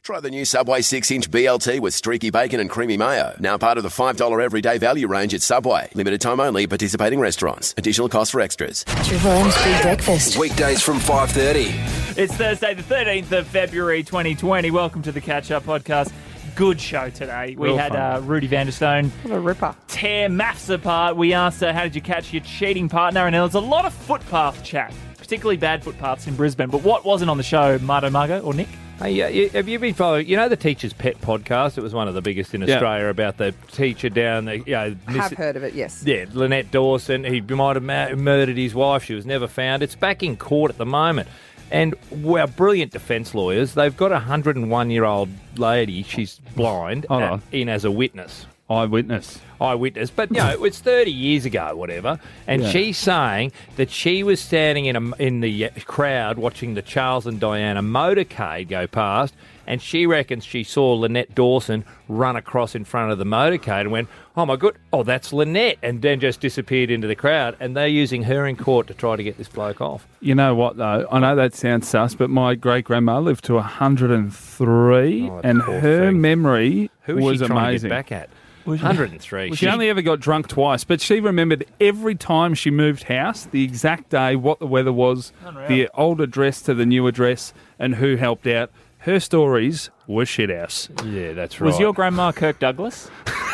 Try the new Subway 6-inch BLT with streaky bacon and creamy mayo. Now part of the $5 everyday value range at Subway. Limited time only at participating restaurants. Additional cost for extras. Triple M's Big Breakfast. Weekdays from 5:30. It's Thursday, the 13th of February, 2020. Welcome to the Catch Up Podcast. Good show today. We had Rudy Vanderstone. What a ripper. Tear maths apart. We asked her, how did you catch your cheating partner? And there was a lot of footpath chat, particularly bad footpaths in Brisbane. But what wasn't on the show, Margot or Nick? Hey, have you been following, the Teacher's Pet podcast? It was one of the biggest in Australia about the teacher down the, Have heard of it, yes. Yeah, Lynette Dawson. He might have murdered his wife. She was never found. It's back in court at the moment. And our brilliant defence lawyers, they've got a 101-year-old lady, she's blind, in as a witness. Eyewitness. But, it's 30 years ago, whatever. And she's saying that she was standing in the crowd watching the Charles and Diana motorcade go past, and she reckons she saw Lynette Dawson run across in front of the motorcade and went, oh, my God, that's Lynette, and then just disappeared into the crowd. And they're using her in court to try to get this bloke off. You know what, though? I know that sounds sus, but my great-grandma lived to 103, and her memory was she trying amazing. To get back at? 103. She only ever got drunk twice, but she remembered every time she moved house, the exact day, what the weather was, the old address to the new address, and who helped out. Her stories were shithouse. Yeah, that's right. Was your grandma Kirk Douglas?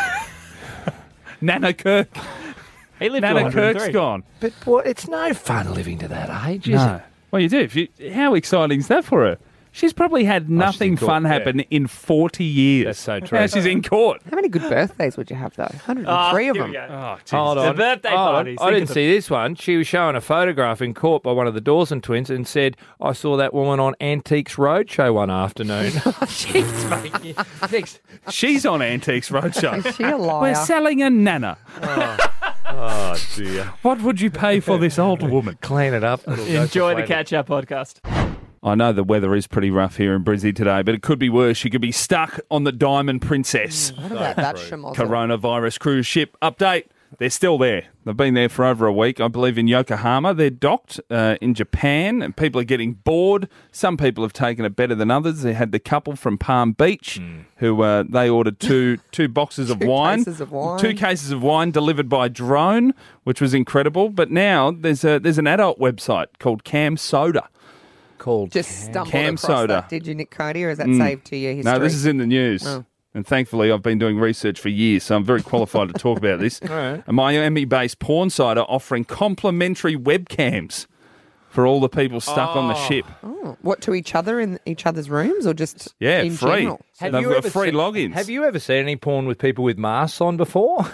Nana Kirk. He lived to Nana 103. Kirk's gone. But it's no fun living to that age, is No. it? Well, you do. How exciting is that for her? She's probably had nothing fun happen in 40 years. That's so true. Now she's in court. How many good birthdays would you have, though? 103 of them. Hold on. The birthday parties. I didn't see this one. She was showing a photograph in court by one of the Dawson twins and said, I saw that woman on Antiques Roadshow one afternoon. Jeez, mate. She's on Antiques Roadshow. Is she a liar? We're selling a Nana. Oh, dear. What would you pay for this old woman? Clean it up. Enjoy the Catch Up Podcast. I know the weather is pretty rough here in Brizzy today, but it could be worse. You could be stuck on the Diamond Princess. What about that schmozzle? Coronavirus cruise ship update. They're still there. They've been there for over a week. I believe in Yokohama. They're docked in Japan, and people are getting bored. Some people have taken it better than others. They had the couple from Palm Beach who they ordered two boxes of wine. 2 cases of wine. 2 cases of wine delivered by drone, which was incredible. But now there's an adult website called Cam Soda. Just stumbled Cam across Soda. that, did you, Nick Cody, or is that saved to your history? No, this is in the news. Oh. And thankfully, I've been doing research for years, so I'm very qualified to talk about this. right. A Miami-based porn site are offering complimentary webcams for all the people stuck on the ship. Oh, what, to each other in each other's rooms, or just in free. general? They've got free logins. Have you ever seen any porn with people with masks on before?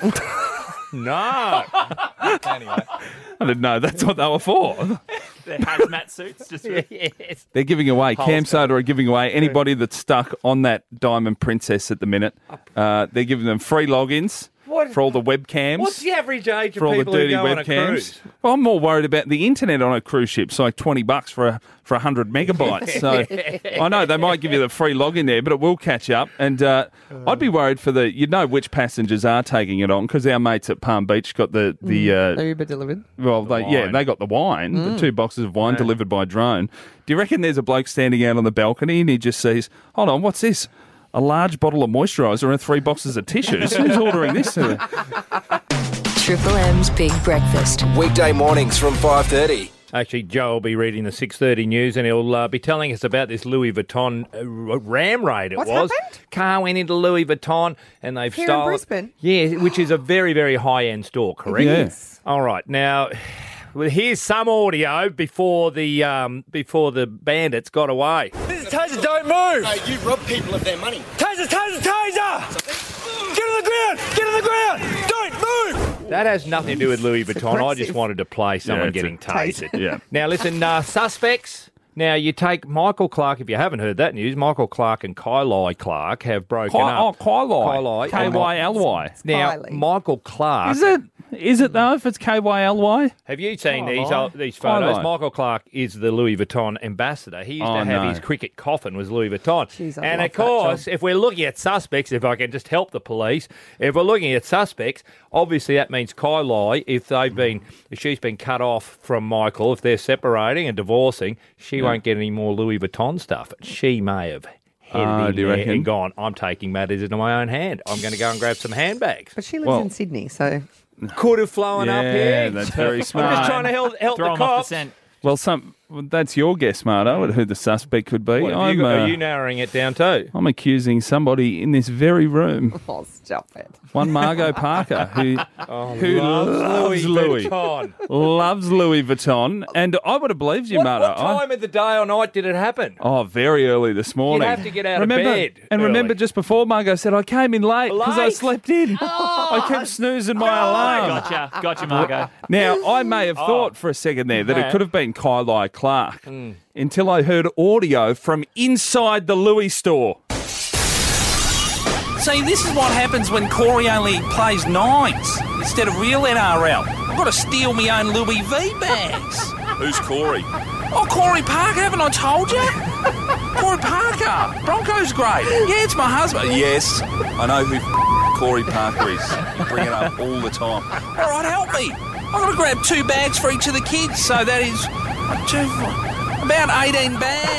No. Anyway. I didn't know that's what they were for. Their hazmat suits. Just Yes. They're giving away, Cam Soda are giving away anybody that's stuck on that Diamond Princess at the minute. They're giving them free logins for all the webcams. What's the average age of for all the people who dirty go on a webcams? cruise? Well, I'm more worried about the internet on a cruise ship. It's like $20 for 100 megabytes. So I know they might give you the free login there, but it will catch up. And I'd be worried for which passengers are taking it on, because our mates at Palm Beach got the Uber delivered. well, they got the wine, the 2 boxes of wine delivered by drone. Do you reckon there's a bloke standing out on the balcony and he just sees, hold on, what's this? A large bottle of moisturiser and 3 boxes of tissues? Who's ordering this? Triple M's Big Breakfast. Weekday mornings from 5:30. Actually, Joe will be reading the 6:30 news and he'll be telling us about this Louis Vuitton ram raid. What's happened? Car went into Louis Vuitton and they've Here in stolen... Brisbane? Yeah, which is a very, very high-end store, correct? Yes. All right, now... Well, here's some audio before the bandits got away. This is Taser, don't move! No, you rob people of their money. Taser, Taser, Taser! Get on the ground! Get on the ground! Don't move! That has nothing to do with Louis Vuitton. I just aggressive. wanted to play someone it's getting tasered. Yeah. Now, listen, suspects. Now, you take Michael Clark, if you haven't heard that news, Michael Clark and Kylie Clark have broken up. Oh, Kylie. Kylie. K-Y-L-Y. Now, Kylie. Michael Clark... Is it though, if it's K-Y-L-Y? Have you seen Kylie. these photos? Kylie. Michael Clark is the Louis Vuitton ambassador. He used to have his cricket coffin was Louis Vuitton. Jeez, I and love of course, that job. if we're looking at suspects, if I can just help the police, if we're looking at suspects, obviously that means Kylie, if she's been cut off from Michael, if they're separating and divorcing, she won't get any more Louis Vuitton stuff. She may have headed do you in there reckon? and gone, I'm taking matters into my own hand. I'm going to go and grab some handbags. But she lives Well- in Sydney, so Could have flown up here. Yeah, that's very smart. I'm just trying to help Throw the him off the cops. scent. Well, that's your guess, Marto, at who the suspect could be. What, have you got- are you narrowing it down too? I'm accusing somebody in this very room, oh, stop it. one Margot Parker, who loves Louis. Vuitton. Loves Louis Vuitton. And I would have believed you, What Marto. time of the day or night did it happen? Oh, very early this morning. have to get out of remember, bed And remember, early. just before Margot said, I came in late because I Late? slept in. I kept snoozing my alarm. Gotcha, Margot. Now, I may have thought for a second there that it could have been Kylie Clark until I heard audio from inside the Louis store. See, this is what happens when Corey only plays nines instead of real NRL. I've got to steal my own Louis V bags. Who's Corey? Oh, Corey Parker, haven't I told you? Corey Parker. Broncos great. Yeah, it's my husband. Yes, I know who Corey Parker is. You bring it up all the time. All right, help me. I've got to grab 2 bags for each of the kids, so that is about 18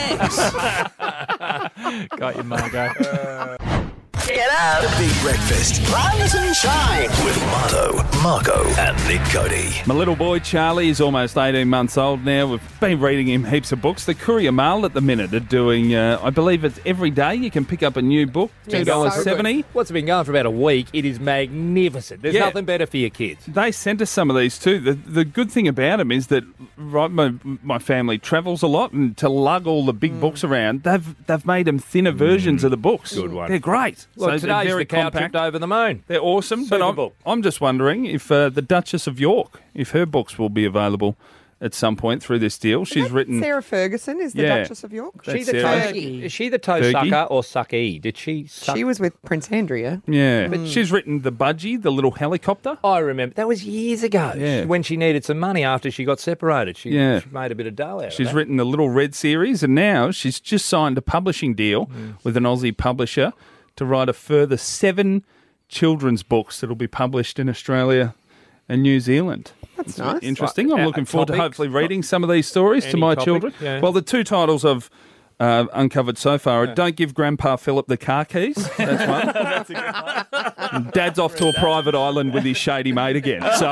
bags. Got you, Margot. Get up. The Big Breakfast. Rise and shine with Marto, Marco, and Nick Cody. My little boy Charlie is almost 18 months old now. We've been reading him heaps of books. The Courier Mail at the minute are doing, I believe it's every day you can pick up a new book, $2.70. What's been going for about a week? It is magnificent. There's nothing better for your kids. They sent us some of these too. The good thing about them is that my family travels a lot, and to lug all the big books around, they've made them thinner versions of the books. Good one. They're great. Well, they're today's very the cow compact. tripped over the moon. They're awesome, but Suitable. I'm just wondering if the Duchess of York, if her books will be available at some point through this deal. She's written... Sarah Ferguson is the Yeah. Duchess of York. That's Is she Sarah. the toe Fergie. sucker or sucky? Did she suck? She was with Prince Andrea. Yeah, but she's written The Budgie, the little helicopter. I remember. That was years ago. Yeah. When she needed some money after she got separated. She made a bit of dough out She's of that. written the Little Red series, and now she's just signed a publishing deal with an Aussie publisher to write a further 7 children's books that'll be published in Australia and New Zealand. That's nice. Interesting. I'm looking forward to topics? hopefully reading some of these stories to Any my topic? children. Yeah. Well, the 2 titles I've uncovered so far are Don't Give Grandpa Philip the Car Keys. That's one. That's a good one. Dad's off to a private island with his shady mate again. So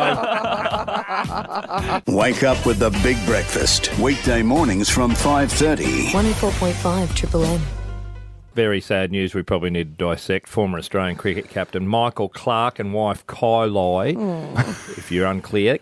Wake up with the Big Breakfast. Weekday mornings from 5:30. 104.5 Triple M. Very sad news we probably need to dissect. Former Australian cricket captain Michael Clarke and wife Kylie, if you're unclear,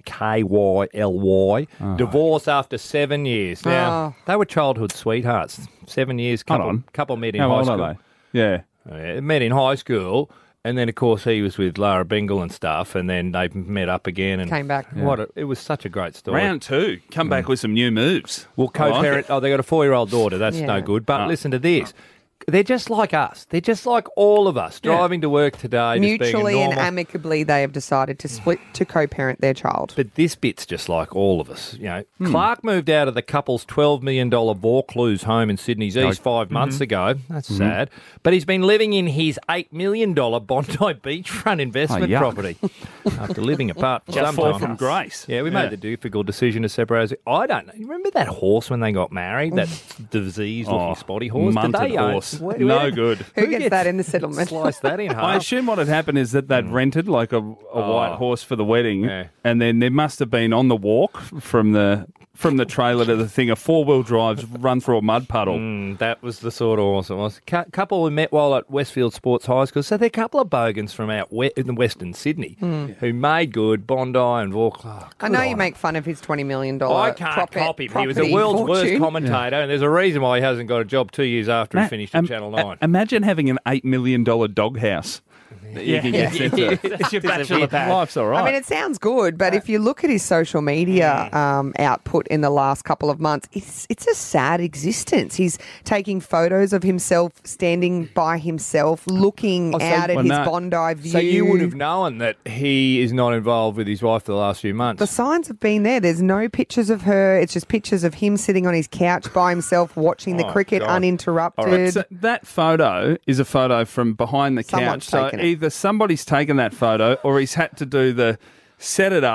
Kyly, divorced after 7 years. Now, they were childhood sweethearts. 7 years, couple met in how high old school. are they? Yeah. Met in high school, and then, of course, he was with Lara Bingle and stuff, and then they met up again. And Came back. It was such a great story. Round 2. Come back with some new moves. Well, co-parent, they got a 4-year-old daughter. That's Yeah. no good. But listen to this. They're just like us. They're just like all of us, driving to work today. just being Mutually and normal. amicably, they have decided to split to co-parent their child. But this bit's just like all of us. You know, Clark moved out of the couple's $12 million Vaucluse home in Sydney's East 5 months ago. That's sad. But he's been living in his $8 million Bondi beachfront investment yuck. property after living apart for some fall time. from grace. Yeah, we made the difficult decision to separate. I don't know. You remember that horse when they got married? That diseased-looking spotty horse? Did Munted they own- horse. Where- No good. Who gets that in the settlement? Slice that in half. I assume what had happened is that they'd rented like a white horse for the wedding, Yeah. and then there must have been on the walk from the trailer to the thing a 4-wheel drive's run through a mud puddle. That was the sort of horse it was. Couple we met while at Westfield Sports High School. So they're a couple of bogans from out in Western Sydney who made good Bondi and Vaucluse. I know you make fun of his $20 million I can't copy him. He was the world's worst commentator, and there's a reason why he hasn't got a job 2 years after he finished at Channel 9. Imagine having an $8 million doghouse. That you can get sent to. It's your bachelor pad. Life's all right. I mean, it sounds good, but if you look at his social media output in the last couple of months, it's a sad existence. He's taking photos of himself standing by himself, looking out at his Bondi view. So you would have known that he is not involved with his wife for the last few months. The signs have been there. There's no pictures of her. It's just pictures of him sitting on his couch by himself watching the cricket uninterrupted. All right, so that photo is a photo from behind the Someone's couch. So taken it. either somebody's taken that photo or he's had to do the set it up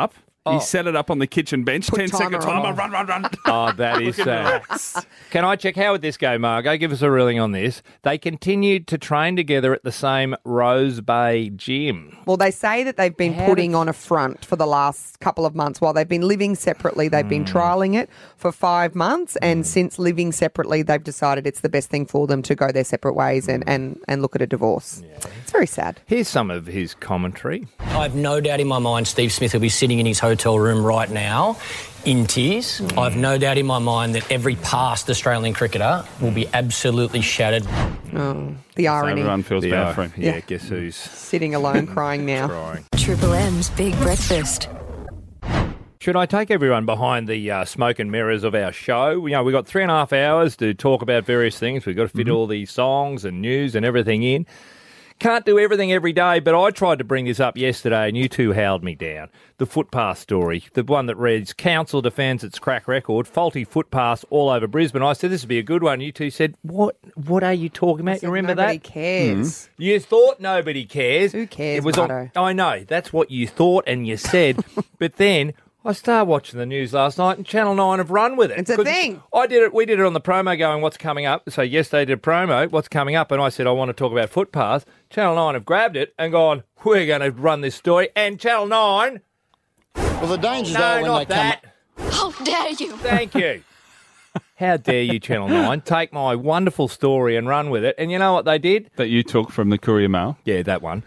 You set it up on the kitchen bench, Put 10-second timer timer, on. run. Oh, that is sad. Can I check, how would this go, Margo? Give us a ruling on this. They continued to train together at the same Rose Bay gym. Well, they say that they've been putting on a front for the last couple of months. While they've been living separately, they've been trialling it for 5 months. And since living separately, they've decided it's the best thing for them to go their separate ways and look at a divorce. It's very sad. Here's some of his commentary. I have no doubt in my mind Steve Smith will be sitting in his hotel room right now in tears. I have no doubt in my mind that every past Australian cricketer will be absolutely shattered. Oh, the irony. Everyone feels bad for him. Yeah, guess who's Sitting alone crying now. crying. Triple M's Big Breakfast. Should I take everyone behind the smoke and mirrors of our show? We've got 3.5 hours to talk about various things. We've got to fit all these songs and news and everything in. Can't do everything every day, but I tried to bring this up yesterday and you two howled me down. The footpath story, the one that reads, Council defends its crack record, faulty footpaths all over Brisbane. I said, this would be a good one. You two said, what are you talking about? You remember Nobody that? cares. You thought nobody cares. Who cares, It was Marto? I know, that's what you thought and you said, but then I started watching the news last night and Channel 9 have run with it. It's a 'Cause thing. We did it on the promo going, what's coming up? So yesterday did a promo, what's coming up? And I said, I want to talk about footpaths. Channel 9 have grabbed it and gone, we're going to run this story. And Channel 9... Well, the dangers No, are when not they come that. How dare you? Thank you. How dare you, Channel 9, take my wonderful story and run with it. And you know what they did? That you took from the Courier Mail. Yeah, that one.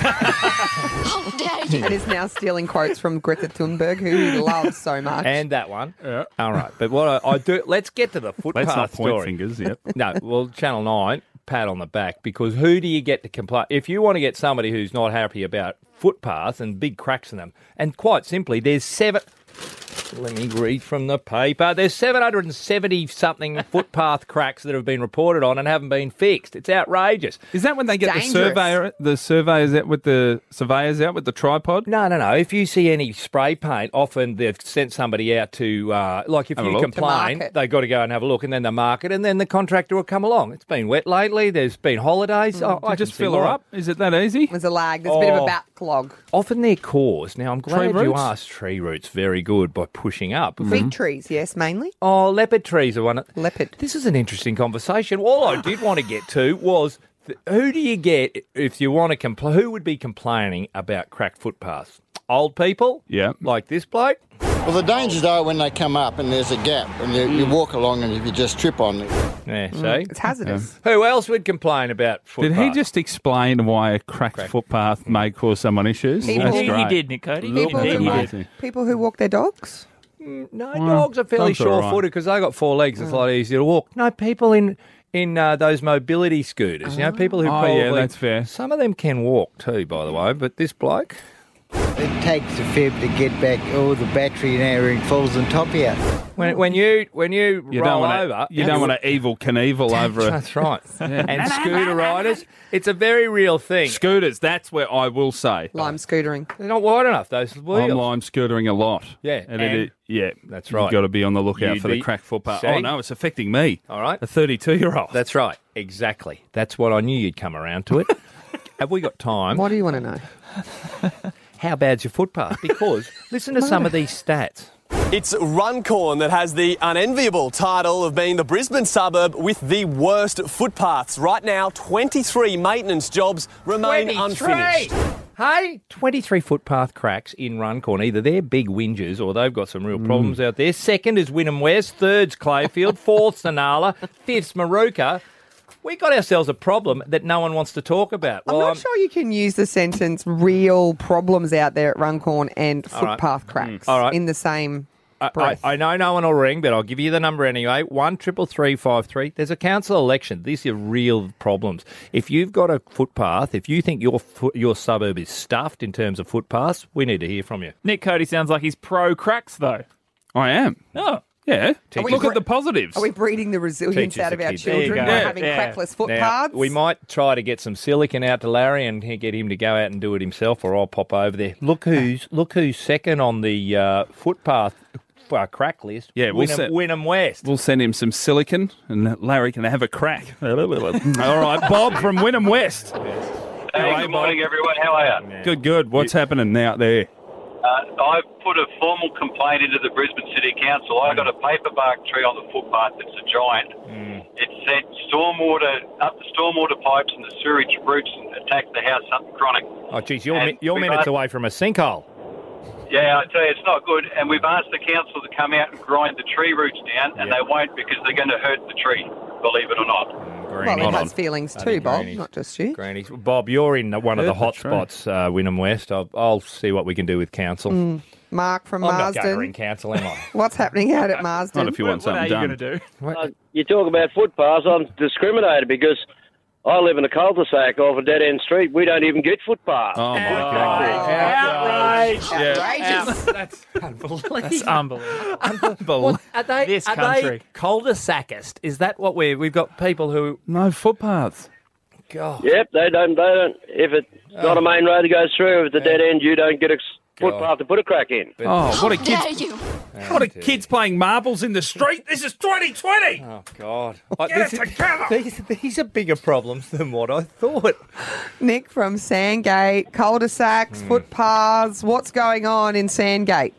How dare you? And is now stealing quotes from Greta Thunberg, who he loves so much. And that one. Yeah. All right. But what I do, let's get to the footpath Let's not point story. fingers, yep. No, well, Channel 9, pat on the back, because who do you get to complain? If you want to get somebody who's not happy about footpaths and big cracks in them, and quite simply, let me read from the paper. There's 770-something footpath cracks that have been reported on and haven't been fixed. It's outrageous. Is that when they get Dangerous. the surveyors out with the tripod? No. If you see any spray paint, often they've sent somebody out to, like if Have a you look. complain, To mark it. they've got to go and have a look, and then they mark it, and then the contractor will come along. It's been wet lately. There's been holidays. I can Just see fill her why. up? Is it that easy? There's a lag. There's a bit of a backlog. Often they're caused. Now, I'm glad you roots? asked tree roots. Very good by pushing up. Fig trees, yes, mainly. Oh, leopard trees are one. Leopard. This is an interesting conversation. All I did want to get to was who do you get if you want to complain? Who would be complaining about cracked footpaths? Old people? Yeah. Like this bloke? Well, the dangers are when they come up and there's a gap and you walk along and if you just trip on it. Yeah, see? It's hazardous. Who else would complain about footpaths? Did he just explain why a cracked footpath may cause someone issues? People- That's He great. did, Nick Cody. He People did. who, walk, amazing. people who walk their dogs. No, dogs are fairly dogs are all right. short-footed because they got 4 legs. It's a lot easier to walk. No, people in those mobility scooters, people who Oh, probably... yeah, that's fair. Some of them can walk too, by the way, but this bloke... It takes a fair bit to get back all the battery and everything falls on top of you. When you You roll don't want over... to. You don't want to evil Knievel over a That's right. And scooter riders, it's a very real thing. scooters. That's where I will say Lime scootering. They're not wide enough, those wheels. I'm lime scootering a lot. Yeah, and and- that's right. You've got to be on the lookout You'd for the be- cracked footpath. See? Oh no, it's affecting me. All right. A 32-year-old. That's right. Exactly. That's what I knew you'd come around to it. Have we got time? What do you want to know? How bad's your footpath? Because listen to some of these stats. It's Runcorn that has the unenviable title of being the Brisbane suburb with the worst footpaths. Right now, 23 maintenance jobs remain 23. unfinished. Hey, 23 footpath cracks in Runcorn. Either they're big whingers or they've got some real problems out there. Second is Wynnum West. Third's Clayfield. Fourth's Sanala. Fifth's Maruka. We got ourselves a problem that no one wants to talk about. I'm not sure you can use the sentence real problems out there at Runcorn and All right. footpath cracks All right. in the same breath. I know no one will ring, but I'll give you the number anyway. 1-333-53. There's a council election. These are real problems. If you've got a footpath, if you think your suburb is stuffed in terms of footpaths, we need to hear from you. Nick Cody sounds like he's pro cracks, though. I am. Oh. Yeah. we Look bre- at the positives. Are we breeding the resilience Teaches out of the our kids. There you children go. by Yeah. having Yeah. crackless Now, footpaths? we might try to get some silicon out to Larry and get him to go out and do it himself, or I'll pop over there. Look who's second on the footpath crack list. Yeah, Wynnum West. We'll send him some silicon and Larry can have a crack. All right, Bob from Wynnum West. Hey, good morning, everyone. How are you? Good. What's happening out there? I put a formal complaint into the Brisbane City Council. I got a paperbark tree on the footpath that's a giant. It said stormwater pipes and the sewage roots attacked the house, something chronic. Oh, geez, you're minutes away from a sinkhole. Yeah, I tell you, it's not good. And we've asked the council to come out and grind the tree roots down, and they won't because they're going to hurt the tree, believe it or not. Well, he has feelings too, Bob, not just you. Grannies. Bob, you're in one of the hot spots, Wynnum West. I'll see what we can do with council. Mark from I'm Marsden. not going to ring council, am I? What's happening out at Marsden? Not if you want something done. What are you going to do? You talk about footpaths, I'm discriminated because I live in a cul-de-sac off a dead-end street. We don't even get footpaths. Oh, my God. Outrage! That's unbelievable. That's unbelievable. What, are they country. cul-de-sacist? Is that what we've got people who... No footpaths. God. Yep, they don't. If it's not a main road that goes through, if it's a dead end, you don't get a footpath to put a crack in. Oh, what a Dare kids! you? What a kids playing marbles in the street. This is 2020. Oh, God. Get it together. These are bigger problems than what I thought. Nick from Sandgate, cul-de-sacs, footpaths. What's going on in Sandgate?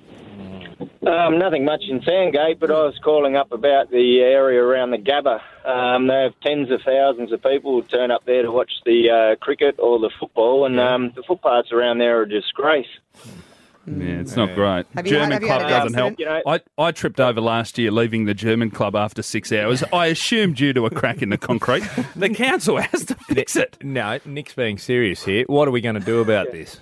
Nothing much in Sandgate, but I was calling up about the area around the Gabba. They have tens of thousands of people who turn up there to watch the cricket or the football, and the footpaths around there are a disgrace. Yeah, it's not great. Have you German had club an doesn't help. accident? I tripped over last year leaving the German club after 6 hours. I assume due to a crack in the concrete. The council has to fix it. No, Nick's being serious here. What are we going to do about this?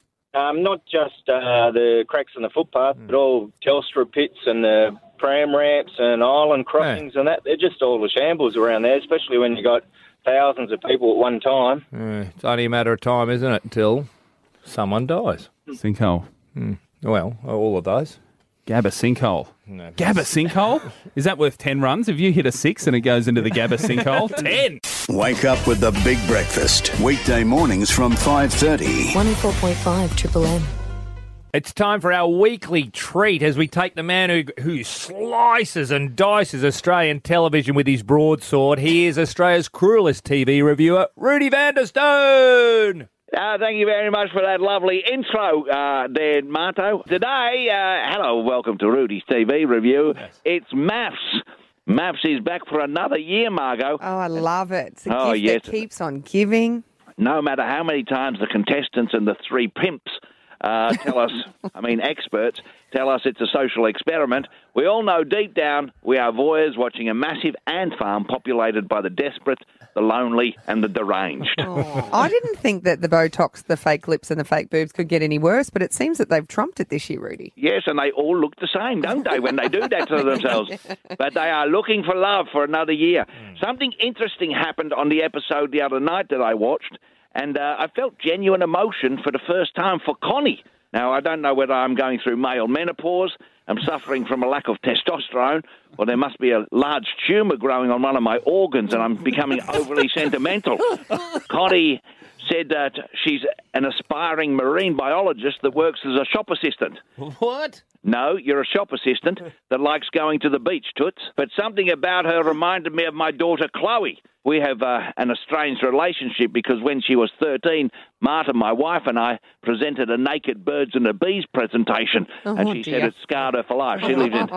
Not just the cracks in the footpath, but all Telstra pits and the pram ramps and island crossings and that. They're just all the shambles around there, especially when you got thousands of people at one time. It's only a matter of time, isn't it, until someone dies. Sinkhole. Well, all of those. Gabba sinkhole. No. Gabba sinkhole? Is that worth 10 runs? If you hit a 6 and it goes into the Gabba sinkhole? 10! Wake up with the Big Breakfast. Weekday mornings from 5:30. 104.5 Triple M. It's time for our weekly treat as we take the man who slices and dices Australian television with his broadsword. He is Australia's cruelest TV reviewer, Rudy Vanderstone. Thank you very much for that lovely intro there, Marto. Today, hello, welcome to Rudy's TV review. Yes. It's Maths. Maths is back for another year, Margot. Oh, I love it. It's a gift that keeps on giving. No matter how many times the contestants and the three pimps tell us, experts, tell us it's a social experiment, we all know deep down we are voyeurs watching a massive ant farm populated by the desperate, the lonely and the deranged. Oh, I didn't think that the Botox, the fake lips and the fake boobs could get any worse, but it seems that they've trumped it this year, Rudy. Yes, and they all look the same, don't they, when they do that to themselves? But they are looking for love for another year. Something interesting happened on the episode the other night that I watched, and I felt genuine emotion for the first time for Connie. Now, I don't know whether I'm going through male menopause, I'm suffering from a lack of testosterone, or there must be a large tumour growing on one of my organs and I'm becoming overly sentimental. Connie said that she's an aspiring marine biologist that works as a shop assistant. What? No, you're a shop assistant that likes going to the beach, Toots. But something about her reminded me of my daughter, Chloe. We have an estranged relationship because when she was 13, Marta, my wife, and I presented a naked birds and the bees presentation, and she said it scarred her for life. She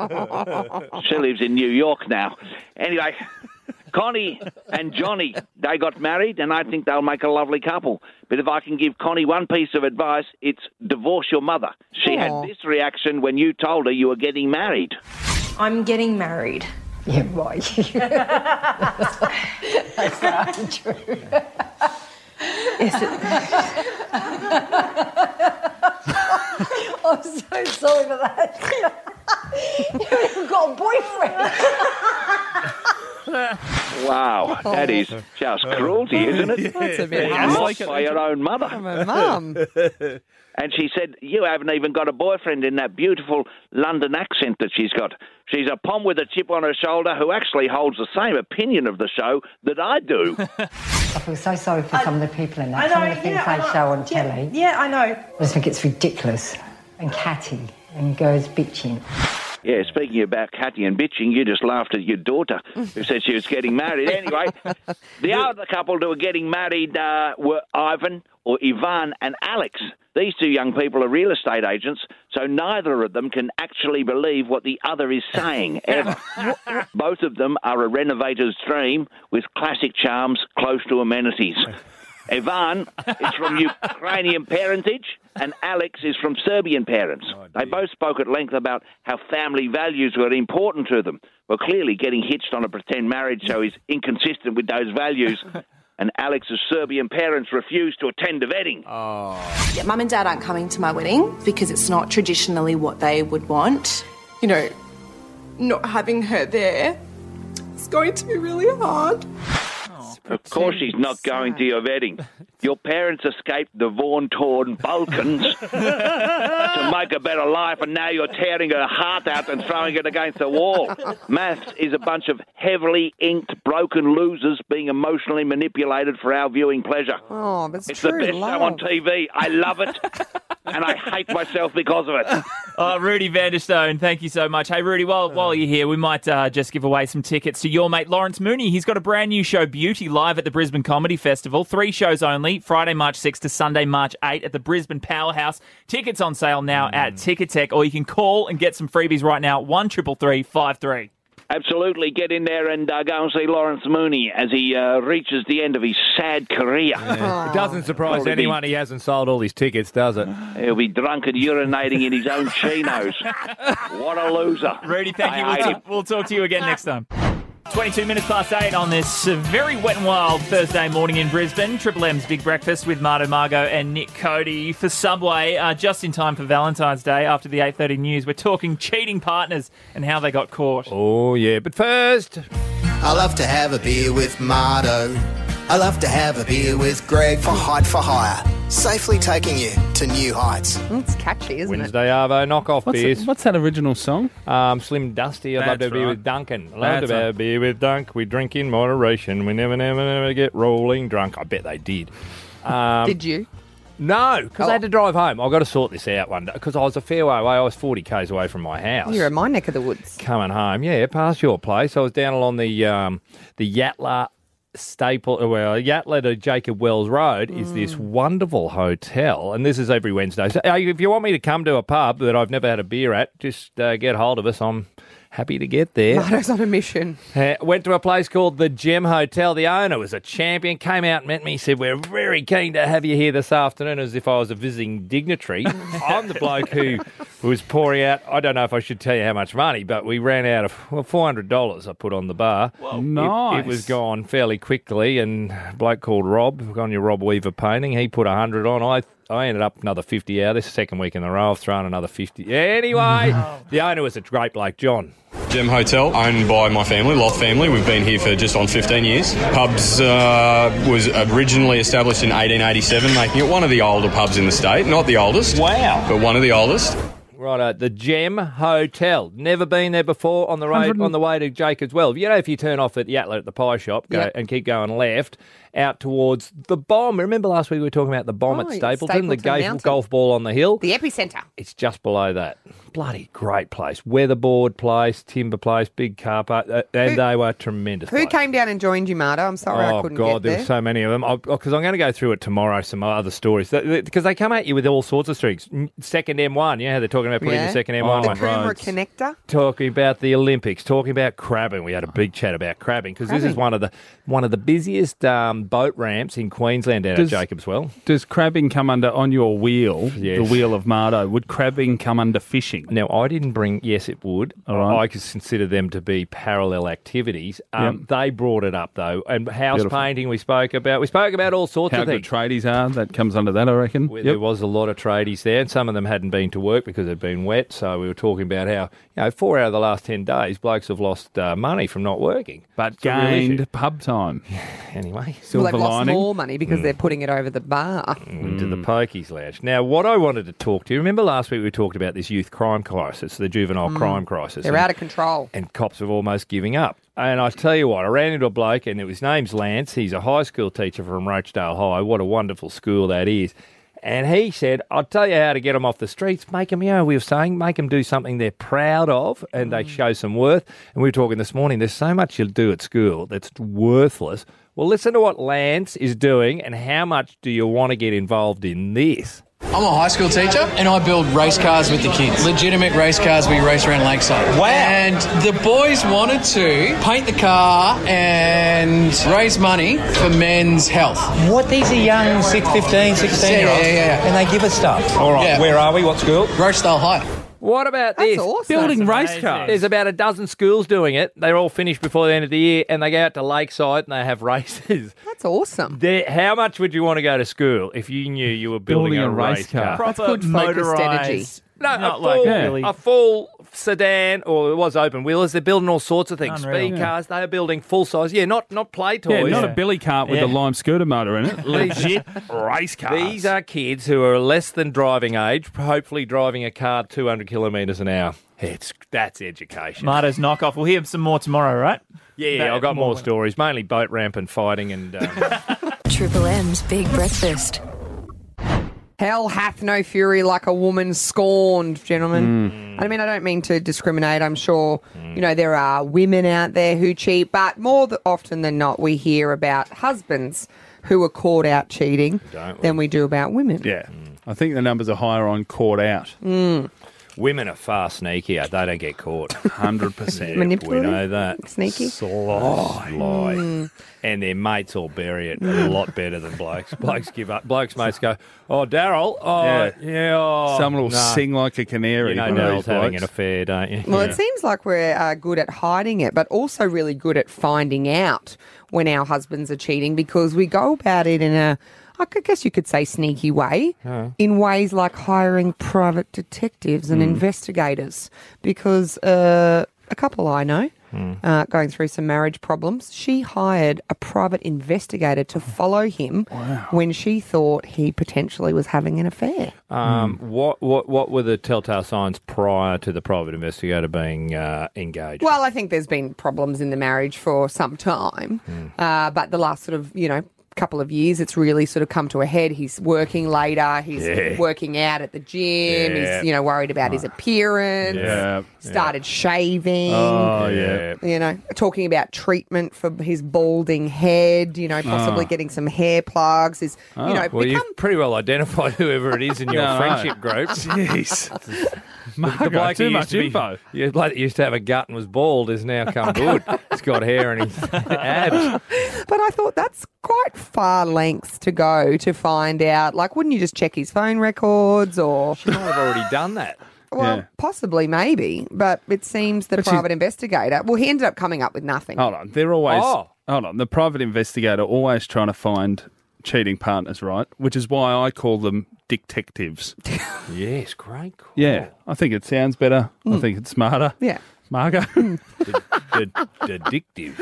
lives in New York now. Anyway, Connie and Johnny, they got married, and I think they'll make a lovely couple. But if I can give Connie one piece of advice, it's divorce your mother. She had this reaction when you told her you were getting married. I'm getting married. Yeah, right. That's not true. Is it? I'm so sorry for that. You've got a boyfriend. Wow, that is just cruelty, isn't it? That's a bit harsh. By your own mother. I'm a mum. And she said, you haven't even got a boyfriend in that beautiful London accent that she's got. She's a pom with a chip on her shoulder who actually holds the same opinion of the show that I do. I feel so sorry for some of the people in that. Some of the things they show on telly. Yeah, I know. I just think it's ridiculous and catty and girls bitching. Yeah, speaking about catty and bitching, you just laughed at your daughter who said she was getting married. Anyway, the other couple that were getting married were Ivan, or Ivan and Alex. These two young people are real estate agents, so neither of them can actually believe what the other is saying, ever. Both of them are a renovator's dream with classic charms close to amenities. Ivan is from Ukrainian parentage and Alex is from Serbian parents. They both spoke at length about how family values were important to them. Well, clearly getting hitched on a pretend marriage show is inconsistent with those values, and Alex's Serbian parents refused to attend the wedding. Yeah, Mum and Dad aren't coming to my wedding because it's not traditionally what they would want. You know, not having her there, it's going to be really hard. Of course she's not going to your wedding. Your parents escaped the war-torn Balkans to make a better life, and now you're tearing her heart out and throwing it against the wall. Maths is a bunch of heavily inked, broken losers being emotionally manipulated for our viewing pleasure. Oh, that's it's true. the best show on TV. I love it, and I hate myself because of it. Oh, Rudy Vanderstone, thank you so much. Hey, Rudy, while you're here, we might just give away some tickets to your mate Lawrence Mooney. He's got a brand new show, Beauty, live at the Brisbane Comedy Festival. 3 shows only, Friday, March 6 to Sunday, March 8 at the Brisbane Powerhouse. Tickets on sale now at Ticketek, or you can call and get some freebies right now, 1333 53. Absolutely. Get in there and go and see Lawrence Mooney as he reaches the end of his sad career. It doesn't surprise anyone he hasn't sold all his tickets, does it? He'll be drunk and urinating in his own chinos. What a loser. Rudy, thank you. We'll talk to you again next time. 22 minutes past 8 on this very wet and wild Thursday morning in Brisbane. Triple M's Big Breakfast with Marto, Margot and Nick Cody for Subway. Just in time for Valentine's Day after the 8:30 news. We're talking cheating partners and how they got caught. Oh, yeah. But first... I love to have a beer with Marto. I love to have a beer with Greg for Height for Hire. Safely taking you to new heights. It's catchy, isn't Wednesday Arvo knockoff beers. What's that original song? Slim Dusty. I'd love to have a beer with Duncan. I love That's to have a beer with Dunk. We drink in moderation. We never get rolling drunk. I bet they did. Did you? No, because I had to drive home. I've got to sort this out one day because I was a fair way away. I was 40 k's away from my house. You're in my neck of the woods. Coming home, yeah, past your place. I was down along the Yatla Yatla to Jacob Wells Road is this wonderful hotel, and this is every Wednesday. So if you want me to come to a pub that I've never had a beer at, just get hold of us. I'm happy to get there. Marto's on a mission. Went to a place called the Gem Hotel. The owner was a champion, came out and met me, said, we're very keen to have you here this afternoon, as if I was a visiting dignitary. I'm the bloke who was pouring out, I don't know if I should tell you how much money, but we ran out of $400 I put on the bar. Whoa. Nice. It was gone fairly quickly, and a bloke called Rob, on your Rob Weaver painting, he put 100 on. I ended up another 50 out. This is the second week in a row. I've thrown another 50. Anyway, the owner was a great bloke, John. Gem Hotel, owned by my family, Loth family. We've been here for just on 15 years. Pubs was originally established in 1887, making it one of the older pubs in the state. Not the oldest. Wow. But one of the oldest. Right, the Gem Hotel. Never been there before on the road on the way to Jacobs Well. You know, if you turn off at Yatla at the pie shop and keep going left out towards the Bomb. Remember last week we were talking about the Bomb at Stapleton, the golf ball on the hill? The epicentre. It's just below that. Bloody great place. Weatherboard place, timber place, big car park, and they were tremendous. Who came down and joined you, Marto? I'm sorry I couldn't get there. There were so many of them. Because I'm going to go through it tomorrow, some other stories. Because they come at you with all sorts of streaks. Second M1, you know how they're talking about putting the second M1 the on Coomera Connector. Talking about the Olympics, talking about crabbing. We had a big chat about crabbing because this is one of the busiest boat ramps in Queensland down at Jacobs Well. Does crabbing come under, on your wheel, Yes. the wheel of Marto, would crabbing come under fishing? Now, I didn't bring, yes, it would. All right. I could consider them to be parallel activities. Yep. They brought it up, though. And house Beautiful. painting we spoke about. We spoke about all sorts How of good things. tradies are, that comes under that, I reckon. There was a lot of tradies there, and some of them hadn't been to work because it had been wet. So we were talking about how, 4 out of the last 10 days, blokes have lost money from not working. But It's a real issue. gained pub time. Anyway. Well, they've Silver lost lining. more money because they're putting it over the bar. Into the Pokies Lounge. Now, what I wanted to talk to you, remember last week we talked about this youth crime crisis, the juvenile crime crisis. They're out of control. And cops are almost giving up. And I tell you what, I ran into a bloke, and his name's Lance. He's a high school teacher from Rochdale High. What a wonderful school that is. And he said, I'll tell you how to get them off the streets. Make them, we were saying, make them do something they're proud of and they show some worth. And we were talking this morning, there's so much you'll do at school that's worthless. Well, listen to what Lance is doing and how much do you want to get involved in this? I'm a high school teacher and I build race cars with the kids. Legitimate race cars we race around Lakeside. Wow. And the boys wanted to paint the car and raise money for men's health. What, these are young 15, 16-year-olds? Yeah. And they give us stuff? All right, Where are we? What school? Rochdale High. What about this? Awesome. Building race cars. There's about a dozen schools doing it. They're all finished before the end of the year, and they go out to Lakeside and they have races. That's awesome. How much would you want to go to school if you knew you were building a race car? Proper motorised. No, a full sedan, or it was open wheelers. They're building all sorts of things. Unreal. Speed cars. They are building full size. Yeah, not play toys. Yeah, not a billy cart with a lime scooter motor in it. Legit race cars. These are kids who are less than driving age, hopefully driving a car 200 kilometres an hour. That's education. Marto's knockoff. We'll hear some more tomorrow, right? Yeah, I've got more stories, mainly boat ramp and fighting and. Triple M's Big Breakfast. Hell hath no fury like a woman scorned, gentlemen. I mean, I don't mean to discriminate. I'm sure, there are women out there who cheat, but more often than not, we hear about husbands who are caught out cheating than we do about women. Yeah. I think the numbers are higher on caught out. Women are far sneakier. They don't get caught. 100%. Manipulative? We know that. Sneaky? Lie. And their mates all bury it a lot better than blokes. Blokes give up. Blokes' mates go, Daryl. Someone will sing like a canary. You know Daryl's having an affair, don't you? Well, it seems like we're good at hiding it, but also really good at finding out when our husbands are cheating because we go about it in I guess you could say sneaky way, in ways like hiring private detectives and investigators. Because a couple I know, going through some marriage problems, she hired a private investigator to follow him when she thought he potentially was having an affair. What were the telltale signs prior to the private investigator being engaged? Well, I think there's been problems in the marriage for some time, but the last sort of, couple of years it's really sort of come to a head. He's working later, he's working out at the gym, he's worried about his appearance, started shaving, talking about treatment for his balding head, possibly getting some hair plugs, you've pretty well identified whoever it is in your friendship group. Jeez. The bloke too much info. The bloke that used to have a gut and was bald has now come good. He's got hair and he's abs. But I thought that's quite far lengths to go to find out. Like, wouldn't you just check his phone records or... She might have already done that. Well, possibly, maybe. But it seems the private investigator... Well, he ended up coming up with nothing. Hold on. They're always... Hold on. The private investigator always trying to find cheating partners, right? Which is why I call them detectives. Yes, great call. Yeah, I think it sounds better. I think it's smarter. Yeah. Margo. Addictive.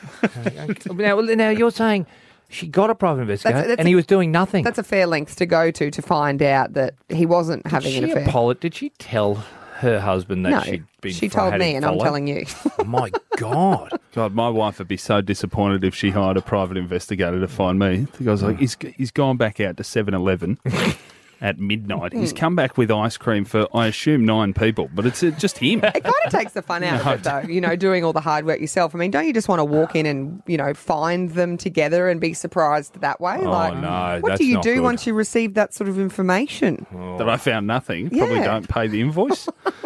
Now you're saying she got a private investigator and he was doing nothing. That's a fair length to go to find out that he wasn't having an affair. Did she tell her husband that she'd been... She told me and I'm telling you. Oh, my God. God, my wife would be so disappointed if she hired a private investigator to find me. I think I was like, he's gone back out to 7-Eleven at midnight. He's come back with ice cream for, I assume, 9 people, but it's just him. It kind of takes the fun out of it, though, doing all the hard work yourself. I mean, don't you just want to walk in and, find them together and be surprised that way? No, what do you do once you receive that sort of information? That I found nothing. Probably don't pay the invoice.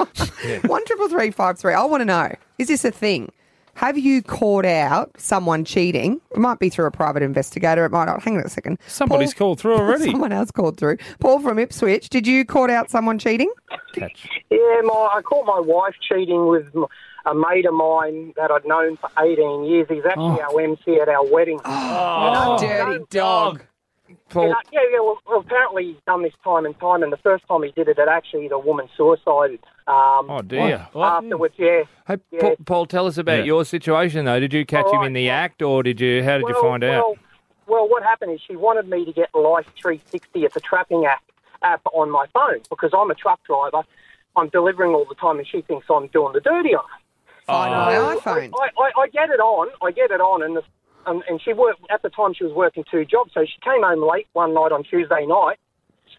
13353. I want to know, is this a thing? Have you caught out someone cheating? It might be through a private investigator. It might not. Hang on a second. Somebody's called through already. Someone else called through. Paul from Ipswich, did you caught out someone cheating? Yeah, I caught my wife cheating with a mate of mine that I'd known for 18 years. He's actually our MC at our wedding. Dirty dog. Well, apparently he's done this time and time, and the first time he did it, the woman suicided. Dear. Afterwards, Hey, Paul, tell us about your situation, though. Did you catch him in the act, or how did you find out? Well, what happened is she wanted me to get Life 360 at the trapping app on my phone, because I'm a truck driver. I'm delivering all the time, and she thinks I'm doing the dirty on her. On my iPhone. I get it on, and she worked, at the time she was working 2 jobs, so she came home late one night on Tuesday night,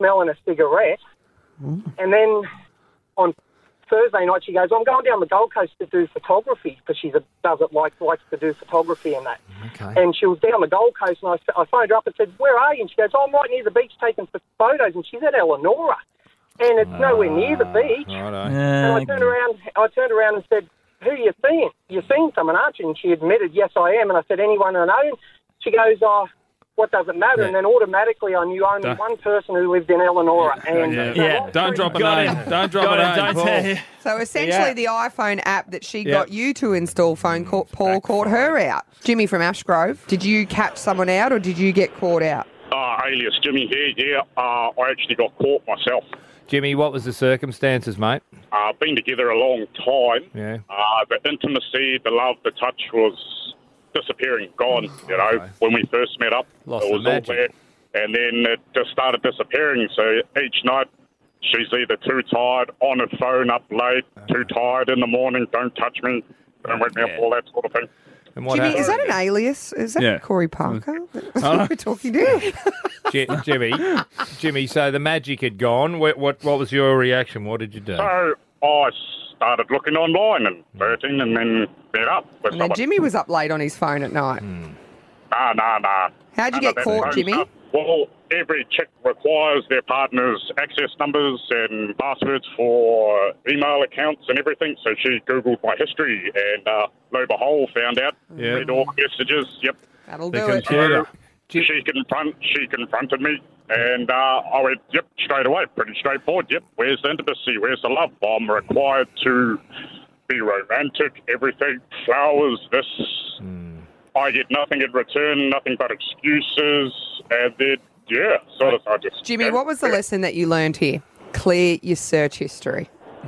smelling a cigarette. And then on Thursday night, she goes, I'm going down the Gold Coast to do photography because she likes to do photography and that. Okay. And she was down the Gold Coast, and I phoned her up and said, where are you? And she goes, I'm right near the beach taking photos. And she's at Eleonora, and it's nowhere near the beach. And I turned around and said, who are you seeing? You're seeing someone, aren't you? And she admitted, yes, I am. And I said, anyone I know? And she goes, what does it matter? And then automatically I knew only one person who lived in Eleonora. And Don't drop a name. Don't drop a name. Paul. So essentially the iPhone app that she got you to install, Paul caught her out. Jimmy from Ashgrove, did you catch someone out or did you get caught out? Alias Jimmy here, I actually got caught myself. Jimmy, what was the circumstances, mate? Been together a long time. Yeah. The intimacy, the love, the touch was disappearing, gone. When we first met up, Lost it was the all magic. there, and then it just started disappearing. So each night, she's either too tired, on her phone, up late, too tired in the morning, don't touch me, don't wake me up, all that sort of thing. And Jimmy, is that an alias? Is that Corey Parker? That's what we're talking to. Jimmy, so the magic had gone. What was your reaction? What did you do? So I started looking online and searching and then met up with And then someone. Jimmy was up late on his phone at night. Nah. How'd you get caught, Jimmy? Well, every chick requires their partner's access numbers and passwords for email accounts and everything. So she Googled my history and, lo and behold, found out, read all the messages. Yep. That'll The do it. computer. She confronted me and I went, yep, straight away. Pretty straightforward. Yep. Where's the intimacy? Where's the love? I'm required to be romantic, everything, flowers, this. I get nothing in return, nothing but excuses, and then, I just... Jimmy, what was the lesson that you learned here? Clear your search history.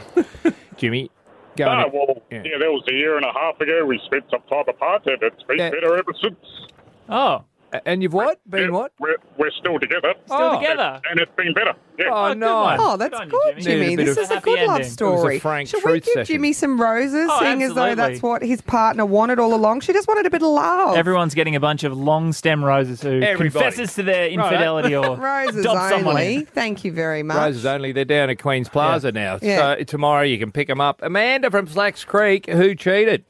Jimmy, there was a year and a half ago. We spent some time apart, and it's been better ever since. Oh. And you've what? What? We're still together. Still together? And it's been better. Yeah. Oh, nice. Oh, that's good, Jimmy. This is a good love story. Should we give Jimmy some roses, seeing as though absolutely. that's what his partner wanted all along? She just wanted a bit of love. Everyone's getting a bunch of long stem roses who confesses to their infidelity or Roses dob someone only. in. Thank you very much. Roses only. They're down at Queen's Plaza now. Yeah. So tomorrow you can pick them up. Amanda from Slacks Creek, who cheated?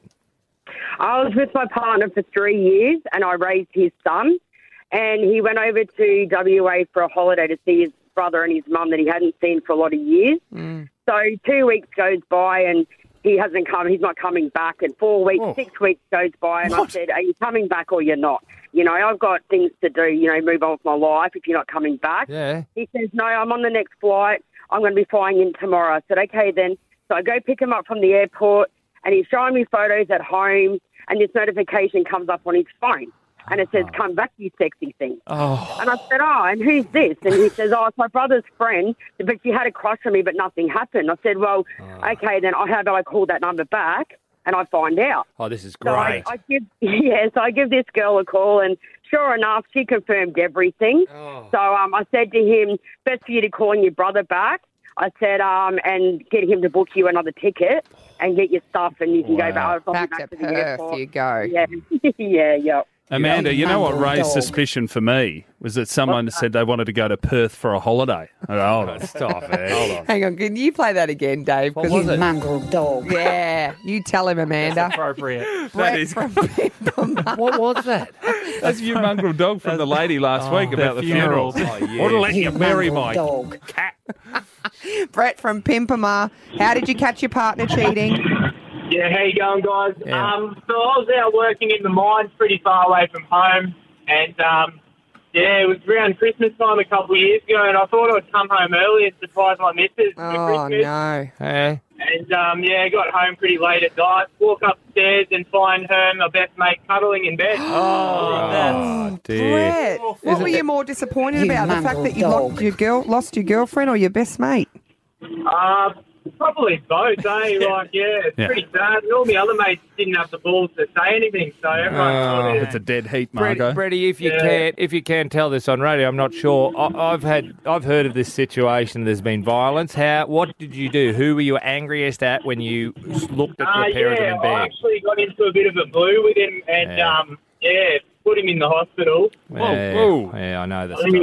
I was with my partner for 3 years and I raised his son. And he went over to WA for a holiday to see his brother and his mum that he hadn't seen for a lot of years. So 2 weeks goes by and he hasn't come. He's not coming back. And 4 weeks, 6 weeks goes by and I said, are you coming back or you're not? I've got things to do, move on with my life if you're not coming back. Yeah. He says, no, I'm on the next flight. I'm going to be flying in tomorrow. I said, okay then. So I go pick him up from the airport and he's showing me photos at home and this notification comes up on his phone. And it says, come back, you sexy thing. Oh. And I said, and who's this? And he says, it's my brother's friend, but she had a crush on me, but nothing happened. I said, well, okay, then how do I call that number back? And I find out. Oh, this is So great. I give this girl a call, and sure enough, she confirmed everything. So I said to him, best for you to call your brother back. I said, and get him to book you another ticket and get your stuff, and you can go back. Back to Perth you go. Yeah, yeah. Amanda, you know what raised suspicion for me was that someone said they wanted to go to Perth for a holiday. I go, hold on, stop it. Hold on. Hang on, can you play that again, Dave? What was it? Mongrel dog. Yeah, you tell him, Amanda. That's appropriate. Brett That is- from What was that? That's your mongrel dog from the lady last week about the funerals. Oh, yeah. Wouldn't let you bury my dog. Brett from Pimpama. How did you catch your partner cheating? Yeah, how you going, guys? Yeah. So I was out working in the mines pretty far away from home, and it was around Christmas time a couple of years ago, and I thought I'd come home early and surprise my missus for Oh, Christmas. no. Hey. And, I got home pretty late at night, walk upstairs and find her and my best mate cuddling in bed. Oh, dear. Brett, what were you more disappointed about? The fact that you lost your girlfriend or your best mate? Probably both, eh? It's pretty sad. All my other mates didn't have the balls to say anything, so everyone thought It's a dead heat, Margot. Freddie, if you can tell this on radio, I'm not sure. I've heard of this situation. There's been violence. What did you do? Who were you angriest at when you looked at the pair of them in bed? I actually got into a bit of a blue with him and, put him in the hospital. Yeah, I know the story.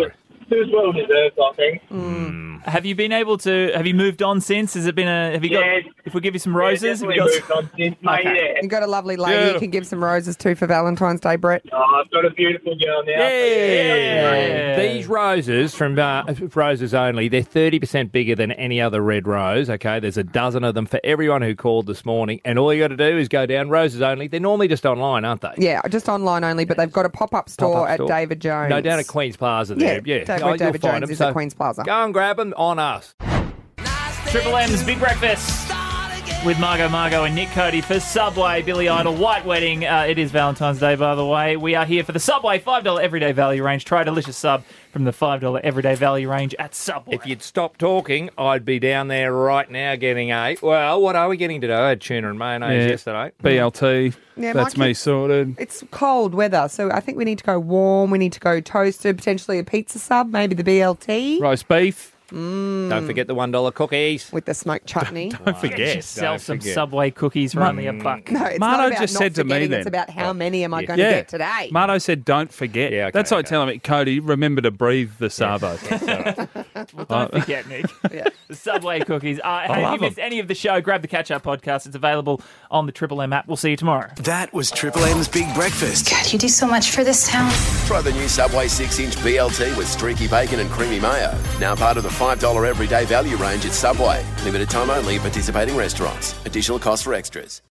It was well deserved, I think. Have you been able to? Have you moved on since? Has it been a? Have you got? Yeah. If we give you some roses, have you Definitely got? moved on since, mate. Okay. Yeah. You got a lovely lady you can give some roses to for Valentine's Day, Brett. Oh, I've got a beautiful girl now. These roses from Roses Only, they're 30% bigger than any other red rose, okay? There's a dozen of them for everyone who called this morning, and all you got to do is go down Roses Only. They're normally just online, aren't they? Yeah, just online only, but they've got a pop-up store at David Jones. No, down at Queen's Plaza there. Yeah, David Jones is at Queen's Plaza. Go and grab them on us. Triple M's Big Breakfast with Margot and Nick Cody for Subway, Billy Idol, White Wedding. It is Valentine's Day, by the way. We are here for the Subway $5 Everyday Value Range. Try a delicious sub from the $5 Everyday Value Range at Subway. If you'd stop talking, I'd be down there right now getting well, what are we getting today? I had tuna and mayonnaise yesterday. BLT. Yeah, That's my me kids- sorted. It's cold weather, so I think we need to go warm. We need to go toasted, potentially a pizza sub, maybe the BLT. Roast beef. Don't forget the $1 cookies. With the smoked chutney. Don't forget. Get yourself some Subway cookies for only $1. No, it's Marto not about just not said to me forgetting, then. It's about how many am I going to get today. Marto said, "Don't forget." Yeah, okay, that's like telling me, Cody, remember to breathe the Sabo. Well, don't forget, Nick. The Subway cookies. Hey, if love you missed any of the show, grab the Catch Up podcast. It's available on the Triple M app. We'll see you tomorrow. That was Triple M's Big Breakfast. God, you do so much for this town. Try the new Subway 6-inch BLT with streaky bacon and creamy mayo. Now part of the $5 everyday value range at Subway. Limited time only at participating restaurants. Additional cost for extras.